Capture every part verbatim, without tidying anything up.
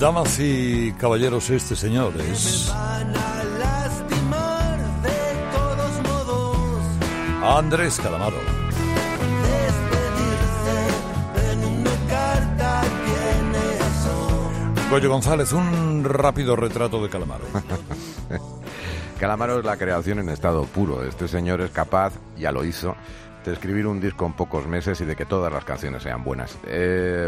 Damas y caballeros, este señor es Andrés Calamaro. Goyo González, un rápido retrato de Calamaro. Calamaro es la creación en estado puro. Este señor es capaz, ya lo hizo, de escribir un disco en pocos meses y de que todas las canciones sean buenas. Eh,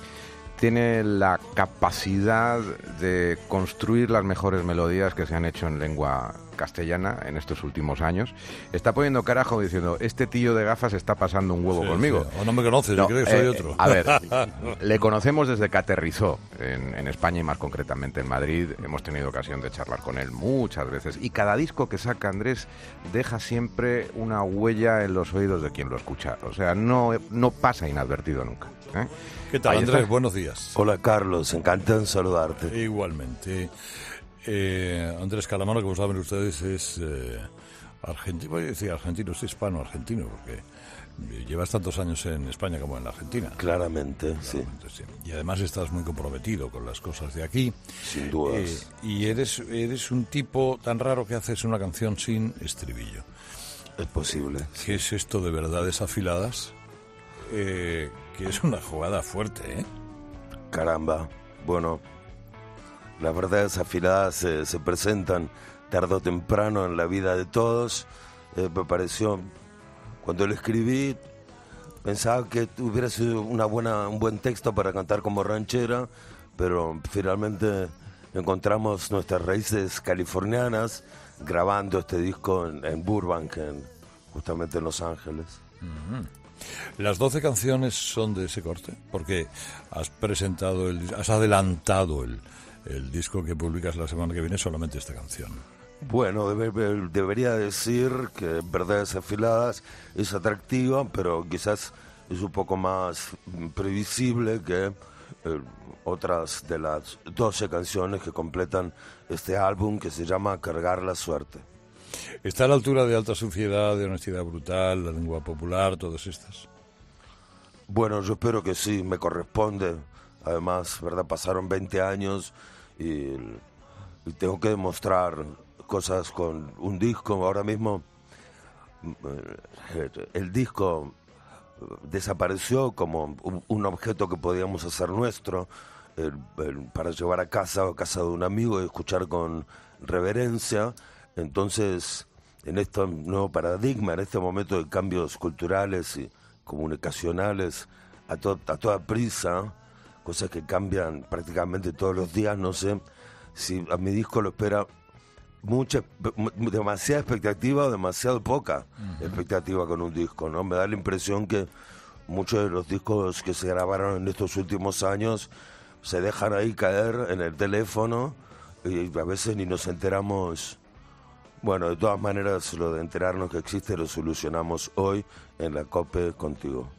tiene la capacidad de construir las mejores melodías que se han hecho en lengua castellana en estos últimos años. Está poniendo carajo diciendo, este tío de gafas está pasando un huevo sí, conmigo. Sí. O no me conoces, no, yo creo que soy eh, otro. A ver, le conocemos desde que aterrizó en, en España y más concretamente en Madrid. Hemos tenido ocasión de charlar con él muchas veces. Y cada disco que saca Andrés deja siempre una huella en los oídos de quien lo escucha. O sea, no, no pasa inadvertido nunca. ¿eh? ¿Qué tal, Andrés? Buenos días. Hola, Carlos. Encantado en saludarte. Igualmente. Eh, Andrés Calamaro, como saben ustedes, es eh, argentino, voy a decir argentino, es hispano-argentino, porque llevas tantos años en España como en la Argentina. Claramente, Claramente sí. sí. Y además estás muy comprometido con las cosas de aquí. Sin dudas. Eh, y eres, eres un tipo tan raro que haces una canción sin estribillo. Es posible. ¿Qué es esto de verdades afiladas? Eh, que es una jugada fuerte, ¿eh? Caramba. Bueno, las verdades afiladas se, se presentan tarde o temprano en la vida de todos. Eh, me pareció, cuando lo escribí, pensaba que hubiera sido una buena, un buen texto para cantar como ranchera, pero finalmente encontramos nuestras raíces californianas grabando este disco en, en Burbank, en, justamente en Los Ángeles. Uh-huh. Las doce canciones son de ese corte, porque has presentado, el, has adelantado el, el disco que publicas la semana que viene, solamente esta canción. Bueno, debe, debería decir que Verdades Afiladas es atractiva, pero quizás es un poco más previsible que eh, otras de las doce canciones que completan este álbum que se llama Cargar la Suerte. ¿Está a la altura de Alta Suciedad, de Honestidad Brutal, La Lengua Popular, todas estas? Bueno, yo espero que sí, me corresponde. Además, ¿verdad? Pasaron veinte años y, y tengo que demostrar cosas con un disco. Ahora mismo el disco desapareció como un, un objeto que podíamos hacer nuestro el, el, para llevar a casa o a casa de un amigo y escuchar con reverencia. Entonces, en este nuevo paradigma, en este momento de cambios culturales y comunicacionales a, to- a toda prisa, cosas que cambian prácticamente todos los días, no sé si a mi disco lo espera mucha, demasiada expectativa o demasiado poca uh-huh. expectativa con un disco, ¿no? Me da la impresión que muchos de los discos que se grabaron en estos últimos años se dejan ahí caer en el teléfono y a veces ni nos enteramos. Bueno, de todas maneras, lo de enterarnos que existe lo solucionamos hoy en la COPE contigo.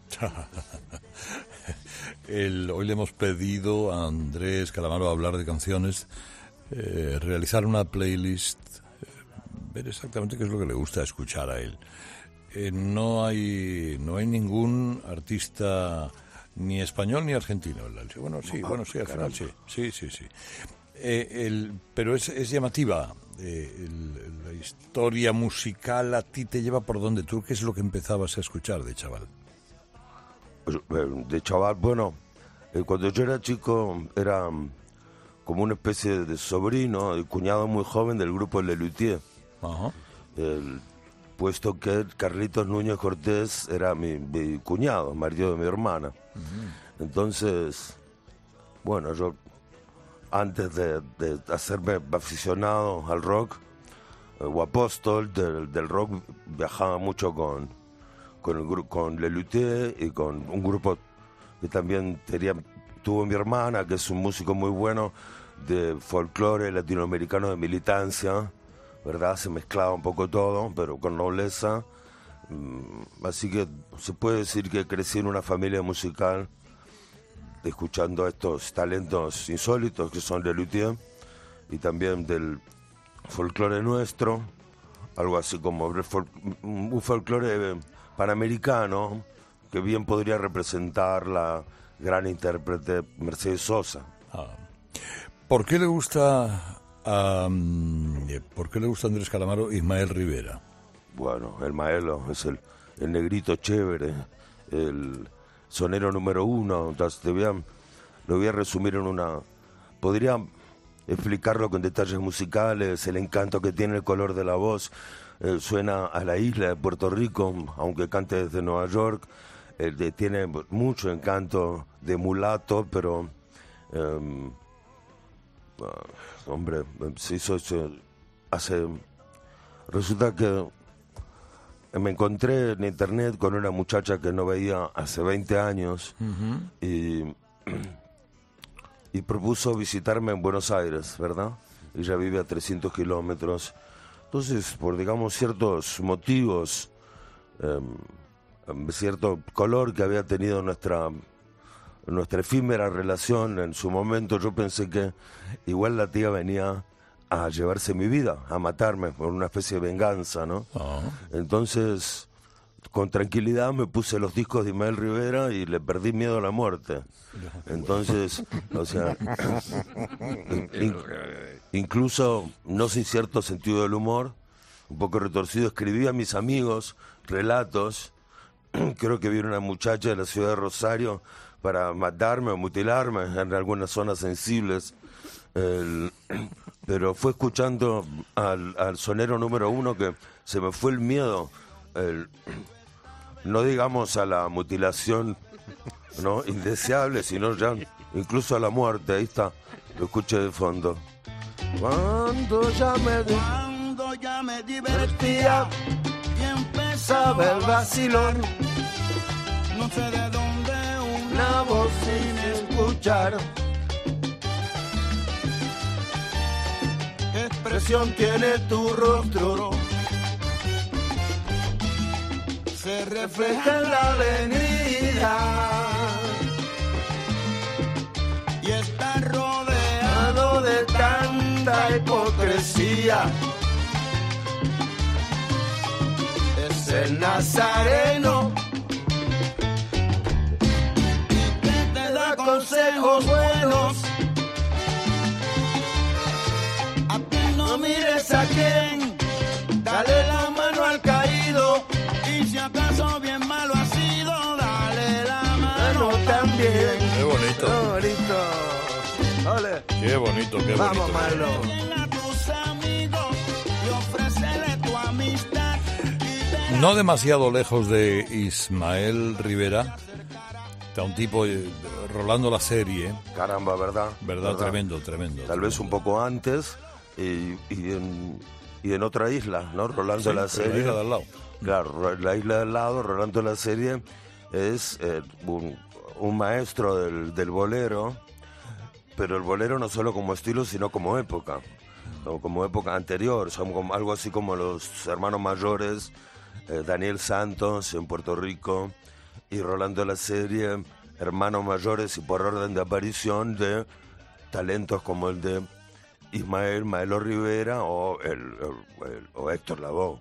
El, hoy le hemos pedido a Andrés Calamaro hablar de canciones, eh, realizar una playlist, eh, ver exactamente qué es lo que le gusta escuchar a él. Eh, no hay no hay ningún artista ni español ni argentino. Bueno, sí, bueno, sí, al final sí, sí, sí, sí. Eh, el, pero es, es llamativa. Eh, el, la historia musical a ti te lleva por donde tú, ¿qué es lo que empezabas a escuchar de chaval? Pues, de chaval, bueno, eh, cuando yo era chico era como una especie de sobrino, el cuñado muy joven del grupo Lelutier. Ajá. El, puesto que Carlitos Núñez Cortés era mi, mi cuñado, marido de mi hermana. Uh-huh. Entonces, bueno, yo antes de, de hacerme aficionado al rock eh, o apóstol del, del rock, viajaba mucho con con el grupo con Lelutier y con un grupo que también tenía, tuvo mi hermana, que es un músico muy bueno de folclore latinoamericano de militancia, ¿verdad? Se mezclaba un poco todo, pero con nobleza. Así que se puede decir que crecí en una familia musical, escuchando a estos talentos insólitos que son Lelutier y también del folclore nuestro, algo así como un folclore panamericano que bien podría representar la gran intérprete Mercedes Sosa. Ah. ¿Por qué le gusta a, ¿por qué le gusta a Andrés Calamaro Ismael Rivera? Bueno, el Maelo es el, el negrito chévere, el sonero número uno. Entonces te voy a, lo voy a resumir en una... Podría explicarlo con detalles musicales, el encanto que tiene, el color de la voz. Eh, suena a la isla de Puerto Rico, aunque cante desde Nueva York. Eh, de, tiene mucho encanto de mulato, pero... Eh, uh, hombre, se hizo... Se, hace... Resulta que me encontré en internet con una muchacha que no veía hace veinte años uh-huh. y, y propuso visitarme en Buenos Aires, ¿verdad? Ella vive a trescientos kilómetros. Entonces, por digamos ciertos motivos, eh, cierto color que había tenido nuestra, nuestra efímera relación en su momento, yo pensé que igual la tía venía a llevarse mi vida, a matarme por una especie de venganza, ¿no? Oh. Entonces, con tranquilidad me puse los discos de Ismael Rivera y le perdí miedo a la muerte. Entonces, o sea, in, incluso, no sin cierto sentido del humor, un poco retorcido, escribí a mis amigos relatos. Creo que vino una muchacha de la ciudad de Rosario para matarme o mutilarme en algunas zonas sensibles. El, pero fue escuchando al, al sonero número uno que se me fue el miedo, el, no digamos a la mutilación, no indeseable, sino ya incluso a la muerte. Ahí está, lo escuché de fondo. Cuando ya me, di- Cuando ya me divertía y empezaba el vacilón, no sé de dónde una voz sin escuchar. ¿Qué expresión tiene tu rostro? Se refleja en la avenida y está rodeado de tanta hipocresía. Es el nazareno que te da consejos buenos. No mires a quién, dale la mano al caído, y si acaso bien malo ha sido, dale la mano también. Qué bonito. Qué bonito. Ole. Qué bonito, qué Vamos, bonito. Malo. A tus amigos y ofrécele tu amistad. No demasiado lejos de Ismael Rivera, está un tipo, eh, Rolando la Serie. Caramba, ¿verdad? ¿Verdad? ¿Verdad? Tremendo, tremendo. Tal tremendo. vez un poco antes y, y, en, y en otra isla, ¿no? Rolando Sí, la Serie. la isla de al lado. Claro, la isla de al lado, Rolando la Serie es eh, un, un maestro del, del bolero, pero el bolero no solo como estilo, sino como época, o como época anterior, o sea, como, algo así como los hermanos mayores, eh, Daniel Santos en Puerto Rico y Rolando la Serie, hermanos mayores y por orden de aparición de talentos como el de Ismael Maelo Rivera o, el, el, el, o Héctor Lavoe.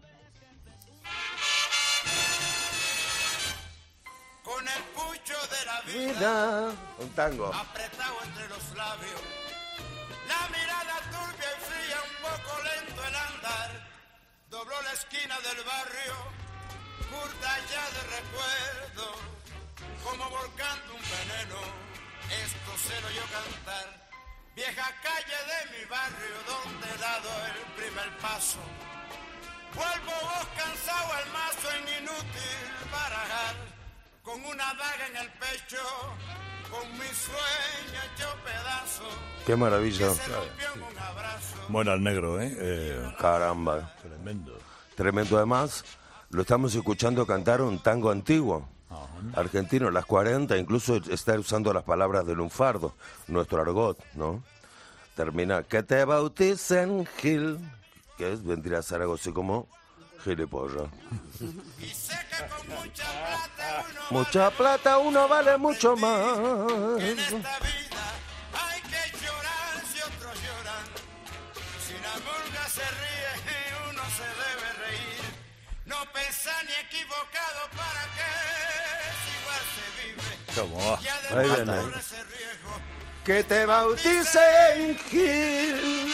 Con el pucho de la Vida, un tango. apretado entre los labios, la mirada turbia y fría, un poco lento el andar, dobló la esquina del barrio, curta ya de recuerdo, como volcando un veneno, esto se lo oyó cantar, vieja calle de mi barrio donde he dado el primer paso, vuelvo vos cansado al mazo en inútil barajar, con una daga en el pecho, con mi sueño hecho pedazo. Qué maravilla. Se rompió en un abrazo. Bueno, al negro, ¿eh? eh Caramba. tremendo. Tremendo. Además, lo estamos escuchando cantar un tango antiguo, Ajá. argentino, las cuarenta, incluso está usando las palabras de lunfardo, nuestro argot, ¿no? Termina, que te bauticen Gil, que es, vendría a ser algo así como gilipollas. Y sé que con mucha plata uno Mucha plata, uno vale mucho más. en esta vida hay que llorar si otros lloran. Si la murga se ríe, uno se debe reír. No pensar ni equivocado para que si igual se vive. ¿Cómo va? Y Ahí además viene. corre ese riesgo que te bautice en Gil.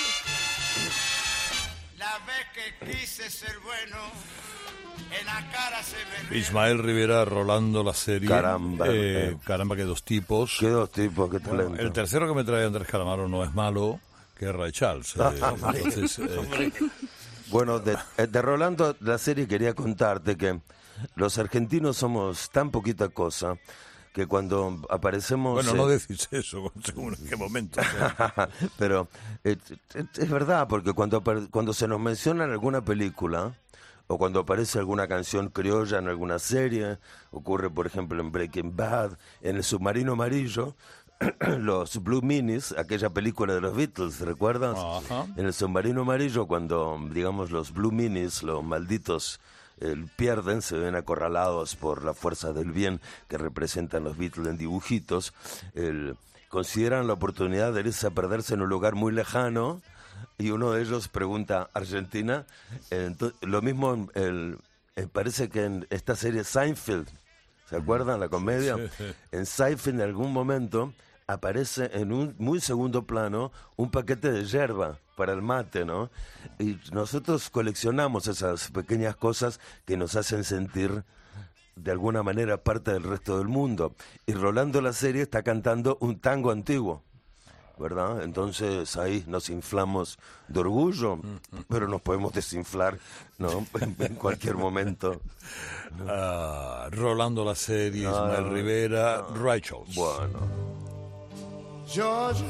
La vez que quise ser bueno, en la cara se me ve. Ismael Rivera rolando la serie. Caramba. Eh, eh. caramba, que dos tipos. Qué dos tipos, qué talento. Bueno, el tercero que me trae Andrés Calamaro no es malo, que es Ray Charles. Eh, entonces, eh, Bueno, de, de Rolando, la serie, quería contarte que los argentinos somos tan poquita cosa que cuando aparecemos... bueno, eh, no decís eso, según en qué momento. O sea. Pero eh, es verdad, porque cuando, apare- cuando se nos menciona en alguna película, o cuando aparece alguna canción criolla en alguna serie, ocurre por ejemplo en Breaking Bad, en El Submarino Amarillo, los Blue Minis, aquella película de los Beatles, ¿recuerdas? Ajá. En El Submarino Amarillo, cuando, digamos, los Blue Minis, los malditos, eh, pierden, se ven acorralados por la fuerza del bien que representan los Beatles en dibujitos, el, consideran la oportunidad de irse a perderse en un lugar muy lejano, y uno de ellos pregunta, ¿Argentina? Eh, ento- lo mismo, el, eh, parece que en esta serie Seinfeld, ¿se acuerdan la comedia? Sí, sí. En Seinfeld en algún momento aparece en un muy segundo plano un paquete de yerba para el mate, ¿no? Y nosotros coleccionamos esas pequeñas cosas que nos hacen sentir de alguna manera parte del resto del mundo. Y Rolando la serie está cantando un tango antiguo, ¿verdad? Entonces ahí nos inflamos de orgullo, pero nos podemos desinflar, ¿no? En cualquier momento. Ah, rolando la serie, Ismael Ah, Rivera, Ray Charles. Bueno. Georgia,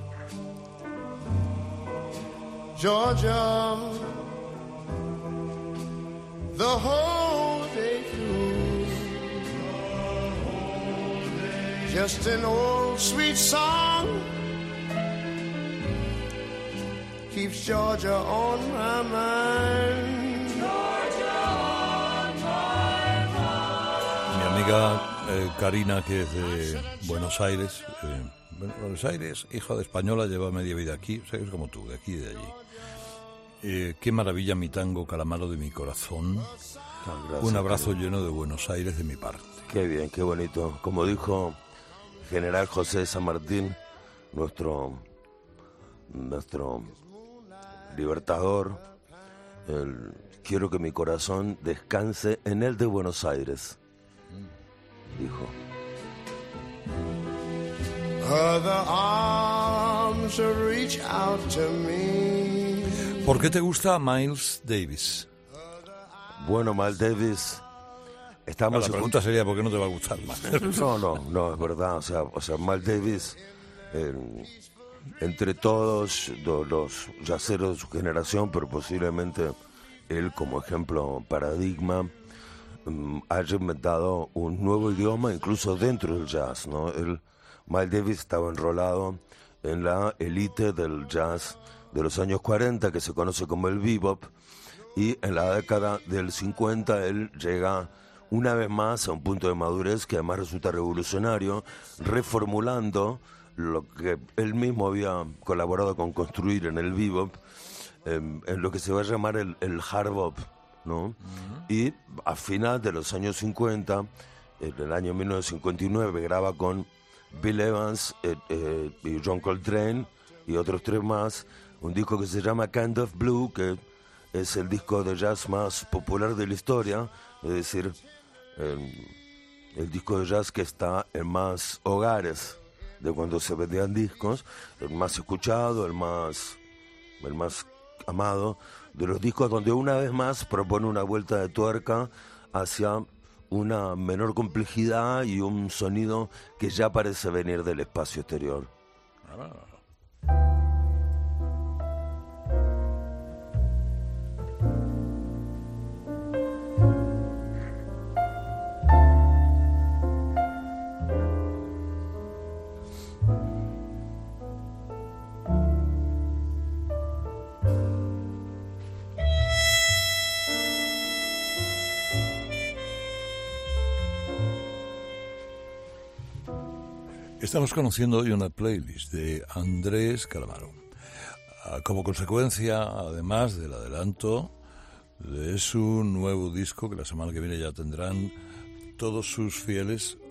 Georgia, the whole day through, just an old sweet song keeps Georgia on my mind. Georgia on my mind. Mi amiga eh, Karina, que es de Buenos Aires, eh, bueno, Buenos Aires, hija de española, lleva media vida aquí, o sea, es como tú, de aquí y de allí. Eh, qué maravilla mi tango, Calamaro de mi corazón. Ah, gracias, Un abrazo querido. lleno de Buenos Aires de mi parte. Qué bien, qué bonito. Como dijo General José de San Martín, nuestro, nuestro libertador, el, quiero que mi corazón descanse en el de Buenos Aires, dijo. Other arms reach out to me. ¿Por qué te gusta Miles Davis? Bueno, Miles Davis, Bueno, estamos... la pregunta sería ¿por qué no te va a gustar más? No, no, no, es verdad. O sea, o sea Miles Davis, eh, entre todos lo- los yaceros de su generación, pero posiblemente él como ejemplo paradigma, mm, haya inventado un nuevo idioma incluso dentro del jazz, ¿no? Él, Miles Davis estaba enrolado en la élite del jazz de los años cuarenta, que se conoce como el bebop, y en la década del cincuenta él llega una vez más a un punto de madurez que además resulta revolucionario, reformulando lo que él mismo había colaborado con construir en el bebop, eh, en lo que se va a llamar el, el hard bop, ¿no? Y a final de los años cincuenta, en el año mil novecientos cincuenta y nueve, graba con Bill Evans eh, eh, y John Coltrane y otros tres más, un disco que se llama Kind of Blue, que es el disco de jazz más popular de la historia, es decir, el, el disco de jazz que está en más hogares de cuando se vendían discos, el más escuchado, el más, el más amado de los discos, donde una vez más propone una vuelta de tuerca hacia una menor complejidad y un sonido que ya parece venir del espacio exterior. Estamos conociendo hoy una playlist de Andrés Calamaro. Ah, Como consecuencia, además del adelanto de su nuevo disco, que la semana que viene ya tendrán todos sus fieles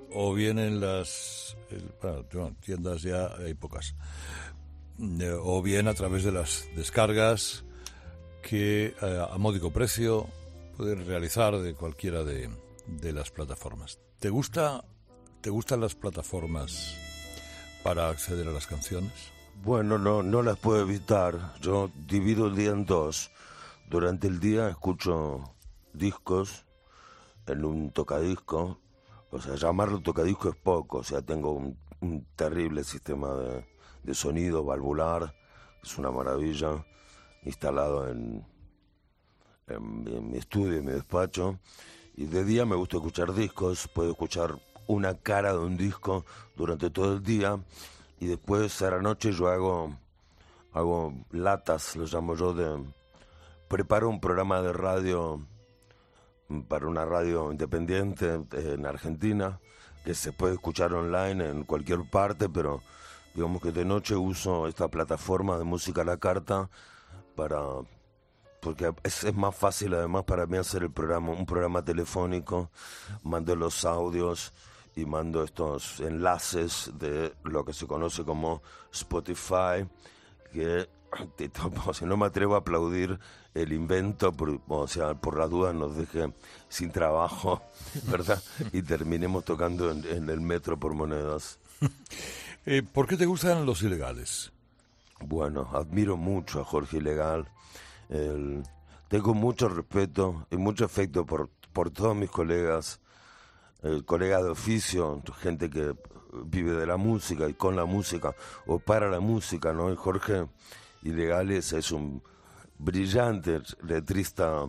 o bien en las el, bueno, tiendas ya hay pocas, eh, o bien a través de las descargas que eh, a módico precio puedes realizar de cualquiera de, de las plataformas. ¿Te gusta, te gustan las plataformas para acceder a las canciones? Bueno, no, no las puedo evitar. Yo divido el día en dos. Durante el día escucho discos en un tocadisco. O sea, llamarlo tocadisco es poco. O sea, tengo un, un terrible sistema de, de sonido valvular. Es una maravilla. Instalado en, en, en mi estudio, en mi despacho. Y de día me gusta escuchar discos. Puedo escuchar una cara de un disco durante todo el día. Y después a la noche yo hago, hago latas, lo llamo yo, de preparo un programa de radio para una radio independiente en Argentina, que se puede escuchar online en cualquier parte, pero digamos que de noche uso esta plataforma de música a la carta para, porque es, es más fácil además para mí hacer el programa, un programa telefónico, mando los audios y mando estos enlaces de lo que se conoce como Spotify, que si no me atrevo a aplaudir el invento, por, o sea, por la duda nos deje sin trabajo, ¿verdad? Y terminemos tocando en, en el metro por monedas. Eh, ¿Por qué te gustan los Ilegales? Bueno, admiro mucho a Jorge Ilegal. El, tengo mucho respeto y mucho afecto por, por todos mis colegas, el colega de oficio, gente que vive de la música y con la música o para la música, ¿no? Y Jorge Ilegales es un brillante letrista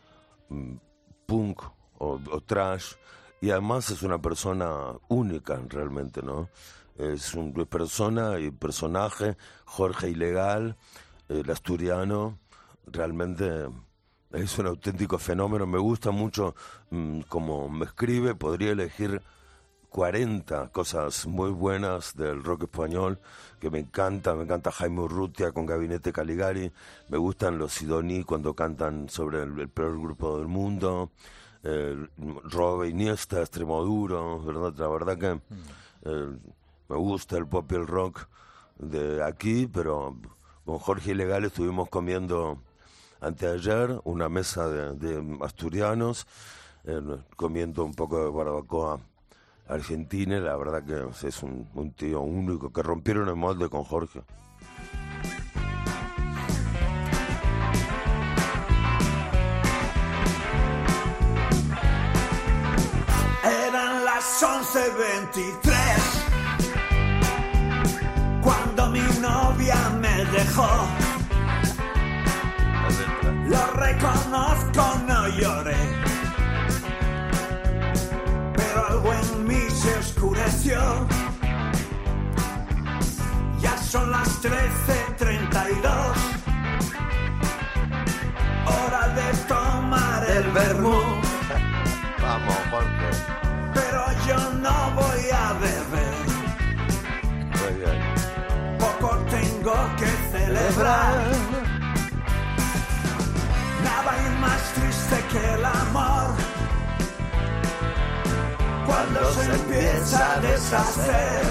punk o, o trash, y además es una persona única realmente, ¿no? Es una persona y personaje, Jorge Ilegal, el asturiano, realmente es un auténtico fenómeno. Me gusta mucho mmm, como me escribe. Podría elegir cuarenta cosas muy buenas del rock español que me encanta. Me encanta Jaime Urrutia con Gabinete Caligari. Me gustan los Sidoní cuando cantan sobre el, el peor grupo del mundo. Eh, Robe Iniesta, Extremoduro, ¿verdad? La verdad que eh, me gusta el pop y el rock de aquí, pero con Jorge Ilegal estuvimos comiendo anteayer una mesa de, de asturianos, eh, comiendo un poco de barbacoa argentina. La verdad que es un, un tío único, que rompieron el molde con Jorge. Eran las once veintitrés cuando mi novia me dejó. Lo reconozco, no lloré, pero algo en mí se oscureció. Ya son las trece treinta y dos, hora de tomar el vermú. Vamos, Jorge. Pero yo no voy a beber. Muy bien. Poco tengo que celebrar. Nada hay más triste que el amor, cuando se empieza a deshacer.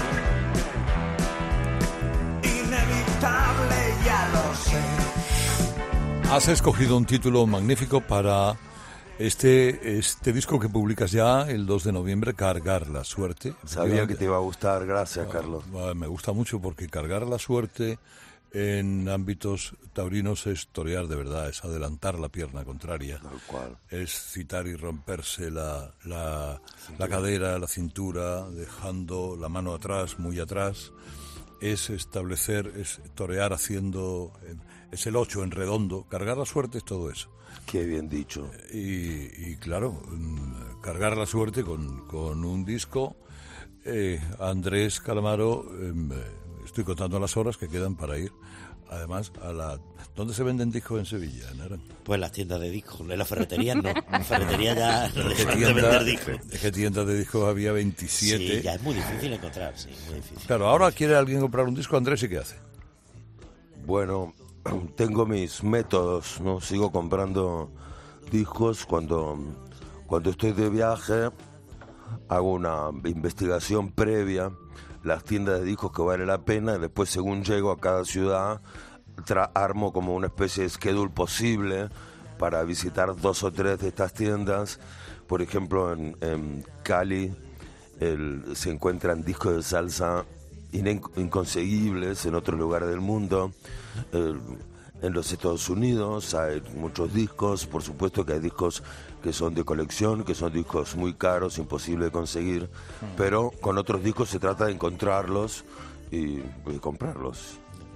Inevitable, ya lo sé. Has escogido un título magnífico para este, este disco que publicas ya el dos de noviembre, Cargar la Suerte. Sabía que te iba a gustar, gracias, Carlos. Me gusta mucho porque cargar la suerte en ámbitos taurinos es torear de verdad, es adelantar la pierna contraria, Tal cual. Es citar y romperse la, la, la cadera, la cintura, dejando la mano atrás, muy atrás, es establecer, es torear haciendo, es el ocho en redondo, cargar la suerte es todo eso. Qué bien dicho. Y, y claro, cargar la suerte con, con un disco, eh, Andrés Calamaro, eh, estoy contando las horas que quedan para ir, además, a la... ¿Dónde se venden discos en Sevilla, Naran? Pues las tiendas de discos, en las ferreterías no. En las ferreterías ya no ¿Qué dejan tienda, de vender discos. ¿Qué tiendas de discos había? veintisiete. Sí, ya es muy difícil encontrar, sí, muy difícil. Claro, ahora quiere alguien comprar un disco, Andrés, ¿y qué hace? Bueno, tengo mis métodos, ¿no? Sigo comprando discos cuando, cuando estoy de viaje. hago una investigación previa, las tiendas de discos que vale la pena, y después según llego a cada ciudad, tra- armo como una especie de schedule posible para visitar dos o tres de estas tiendas. Por ejemplo, en, en Cali el, se encuentran discos de salsa in- inconseguibles en otros lugares del mundo. El, en los Estados Unidos hay muchos discos, por supuesto que hay discos que son de colección, que son discos muy caros, imposible de conseguir, pero con otros discos se trata de encontrarlos y, y comprarlos.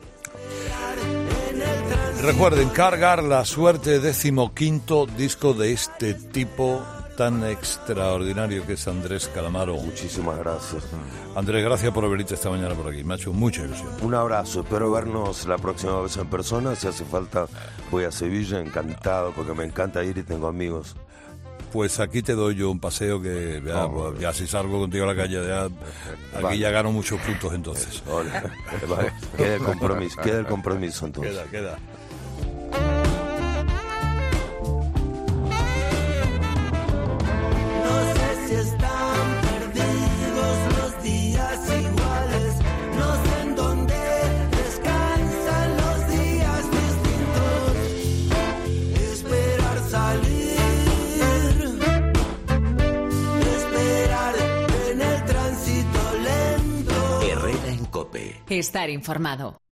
Recuerden, Cargar la Suerte, decimoquinto disco de este tipo tan extraordinario que es Andrés Calamaro. Muchísimas gracias. Andrés, gracias por venirte esta mañana por aquí, me ha hecho mucha ilusión. Un abrazo, espero vernos la próxima vez en persona. Si hace falta, voy a Sevilla, encantado, porque me encanta ir y tengo amigos. Pues aquí te doy yo un paseo que ya, Oh, ya si salgo contigo a la calle, ya, aquí vale. ya gano muchos puntos entonces. Hola. Vale. Queda el compromiso, queda el compromiso entonces. Queda, queda. No sé si están perdidos los días iguales, no sé en dónde descansan los días distintos. Esperar salir, esperar en el tránsito lento. Herrera en COPE. Estar informado.